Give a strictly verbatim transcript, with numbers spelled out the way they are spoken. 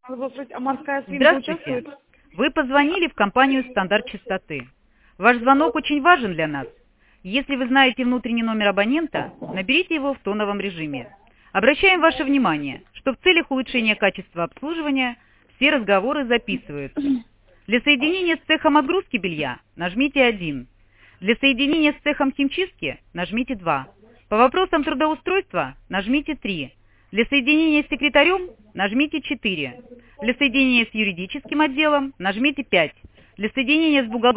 Здравствуйте, а морская свинка Здравствуйте. участвует? Вы позвонили в компанию «Стандарт частоты». Ваш звонок очень важен для нас. Если вы знаете внутренний номер абонента, наберите его в тоновом режиме. Обращаем ваше внимание, что в целях улучшения качества обслуживания все разговоры записываются. Для соединения с цехом отгрузки белья нажмите один. Для соединения с цехом химчистки нажмите два. По вопросам трудоустройства нажмите три. Для соединения с секретарем нажмите четыре. Для соединения с юридическим отделом нажмите пять. Для соединения с бухгалтерией